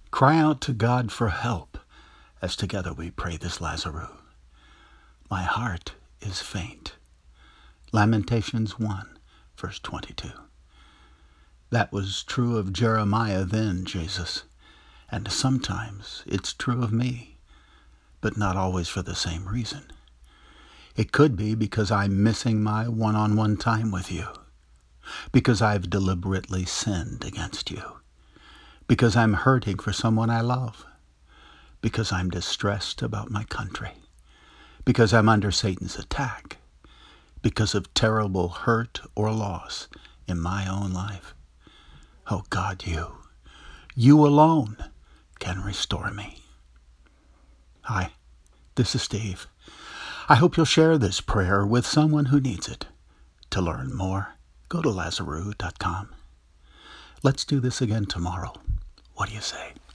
Cry out to God for help as together we pray this Lazarus. My heart is faint. Lamentations 1, verse 22. That was true of Jeremiah then, Jesus, and sometimes it's true of me, but not always for the same reason. It could be because I'm missing my one-on-one time with you, because I've deliberately sinned against you, because I'm hurting for someone I love, because I'm distressed about my country, because I'm under Satan's attack, because of terrible hurt or loss in my own life. Oh God, you alone can restore me. Hi, this is Steve. I hope you'll share this prayer with someone who needs it. To learn more, go to Lazarus.com. Let's do this again tomorrow. What do you say?